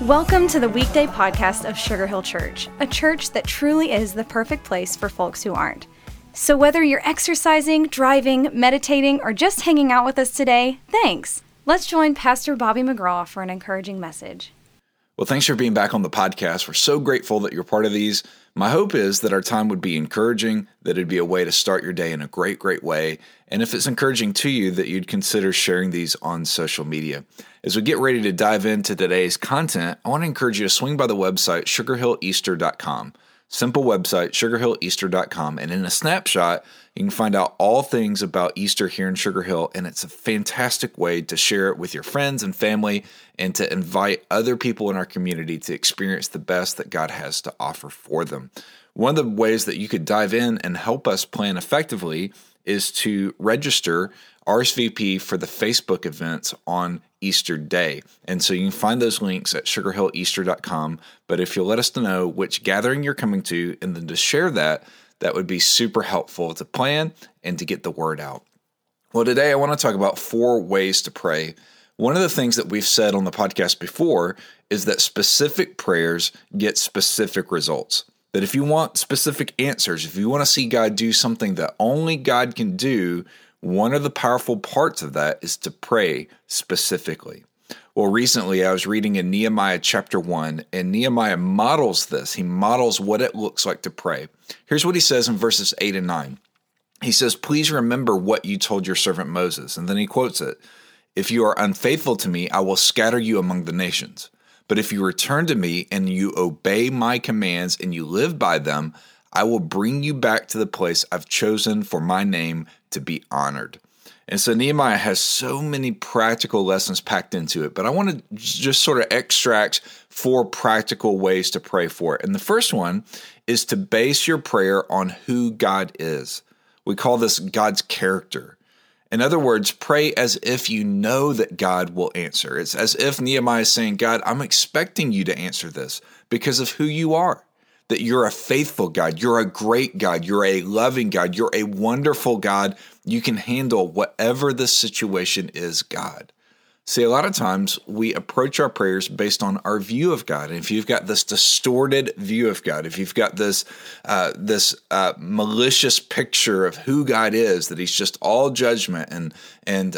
Welcome to the weekday podcast of Sugar Hill Church, a church that truly is the perfect place for folks who aren't. So whether you're exercising, driving, meditating, or just hanging out with us today, thanks. Let's join Pastor Bobby McGraw for an encouraging message. Well, thanks for being back on the podcast. We're so grateful that you're part of these. My hope is that our time would be encouraging, that it'd be a way to start your day in a great way. And if it's encouraging to you, that you'd consider sharing these on social media. As we get ready to dive into today's content, I want to encourage you to swing by the website, sugarhilleaster.com. Simple website, sugarhilleaster.com. And in a snapshot, you can find out all things about Easter here in Sugar Hill. And it's a fantastic way to share it with your friends and family and to invite other people in our community to experience the best that God has to offer for them. One of the ways that you could dive in and help us plan effectively is to register RSVP for the Facebook events on Easter Day. And so you can find those links at sugarhilleaster.com. But if you'll let us know which gathering you're coming to and then to share that, that would be super helpful to plan and to get the word out. Well, today I want to talk about 4 ways to pray. One of the things that we've said on the podcast before is that specific prayers get specific results. That if you want specific answers, if you want to see God do something that only God can do, one of the powerful parts of that is to pray specifically. Well, recently I was reading in Nehemiah chapter 1, and Nehemiah models this. He models what it looks like to pray. Here's what he says in verses 8 and 9. He says, "Please remember what you told your servant Moses." And then he quotes it. "If you are unfaithful to me, I will scatter you among the nations. But if you return to me and you obey my commands and you live by them, I will bring you back to the place I've chosen for my name to be honored." And so Nehemiah has so many practical lessons packed into it, but I want to just sort of extract 4 practical ways to pray for it. And the first one is to base your prayer on who God is. We call this God's character. In other words, pray as if you know that God will answer. It's as if Nehemiah is saying, God, I'm expecting you to answer this because of who you are. That you're a faithful God, you're a great God, you're a loving God, you're a wonderful God. You can handle whatever the situation is, God. See, a lot of times we approach our prayers based on our view of God. And if you've got this distorted view of God, if you've got this malicious picture of who God is, that he's just all judgment and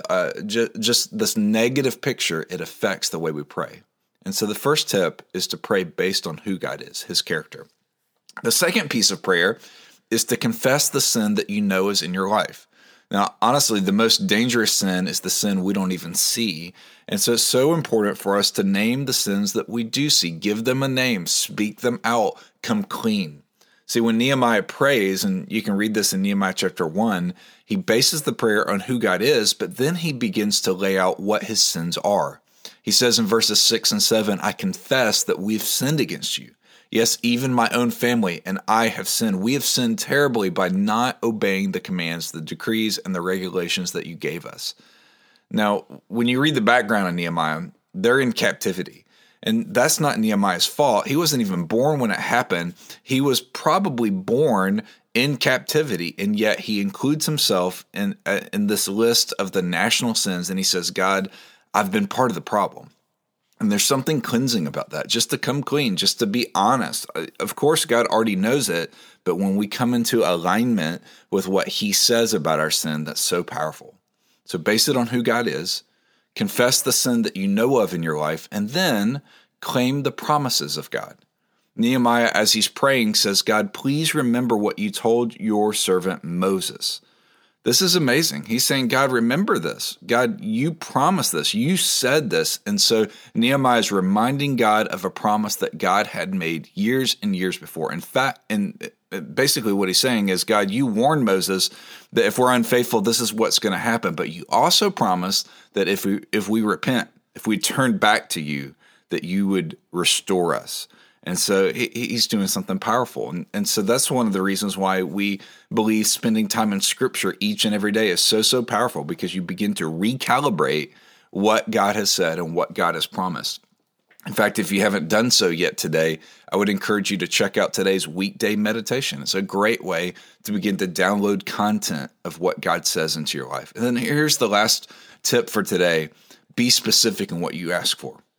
just this negative picture, it affects the way we pray. And so the first tip is to pray based on who God is, his character. The second piece of prayer is to confess the sin that you know is in your life. Now, honestly, the most dangerous sin is the sin we don't even see. And so it's so important for us to name the sins that we do see, give them a name, speak them out, come clean. See, when Nehemiah prays, and you can read this in Nehemiah chapter 1, he bases the prayer on who God is, but then he begins to lay out what his sins are. He says in verses 6 and 7, I confess that we've sinned against you. Yes, even my own family and I have sinned. We have sinned terribly by not obeying the commands, the decrees, and the regulations that you gave us. Now, when you read the background of Nehemiah, they're in captivity. And that's not Nehemiah's fault. He wasn't even born when it happened. He was probably born in captivity, and yet he includes himself in this list of the national sins, and he says, God, I've been part of the problem. And there's something cleansing about that, just to come clean, just to be honest. Of course, God already knows it, but when we come into alignment with what he says about our sin, that's so powerful. So base it on who God is, confess the sin that you know of in your life, and then claim the promises of God. Nehemiah, as he's praying, says, God, please remember what you told your servant Moses. This is amazing. He's saying, God, remember this. God, you promised this. You said this. And so Nehemiah is reminding God of a promise that God had made years and years before. In fact, and basically what he's saying is, God, you warned Moses that if we're unfaithful, this is what's going to happen. But you also promised that if we repent, if we turn back to you, that you would restore us. And so he's doing something powerful. And so that's one of the reasons why we believe spending time in Scripture each and every day is so powerful, because you begin to recalibrate what God has said and what God has promised. In fact, if you haven't done so yet today, I would encourage you to check out today's weekday meditation. It's a great way to begin to download content of what God says into your life. And then here's the last tip for today. Be specific in what you ask for.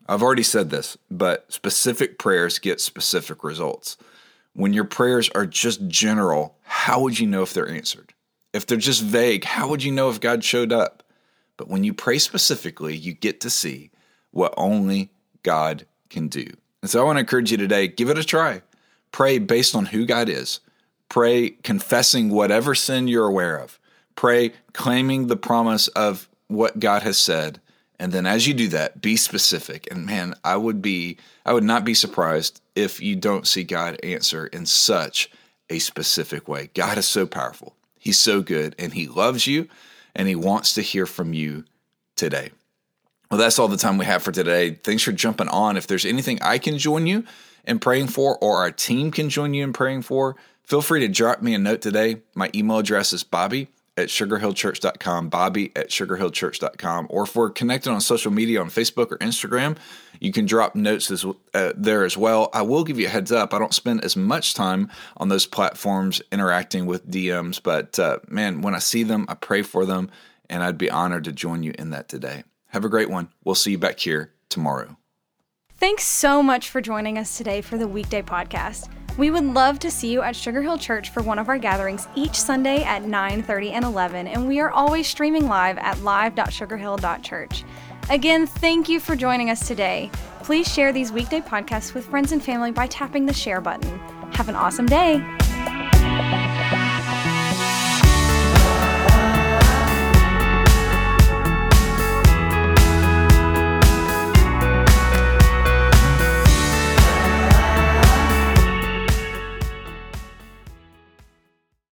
I've already said this, but specific prayers get specific results. When your prayers are just general, how would you know if they're answered? If they're just vague, how would you know if God showed up? But when you pray specifically, you get to see what only God can do. And so I want to encourage you today, give it a try. Pray based on who God is. Pray confessing whatever sin you're aware of. Pray claiming the promise of what God has said. And then as you do that, be specific. And man, I would not be surprised if you don't see God answer in such a specific way. God is so powerful. He's so good, and he loves you, and he wants to hear from you today. Well, that's all the time we have for today. Thanks for jumping on. If there's anything I can join you in praying for, or our team can join you in praying for, feel free to drop me a note today. My email address is bobby@sugarhillchurch.com, bobby@sugarhillchurch.com. Or if we're connected on social media on Facebook or Instagram, you can drop notes there as well. I will give you a heads up. I don't spend as much time on those platforms interacting with DMs, but man, when I see them, I pray for them, and I'd be honored to join you in that today. Have a great one. We'll see you back here tomorrow. Thanks so much for joining us today for the Weekday Podcast. We would love to see you at Sugar Hill Church for one of our gatherings each Sunday at 9:30 and 11, and we are always streaming live at live.sugarhill.church. Again, thank you for joining us today. Please share these weekday podcasts with friends and family by tapping the share button. Have an awesome day.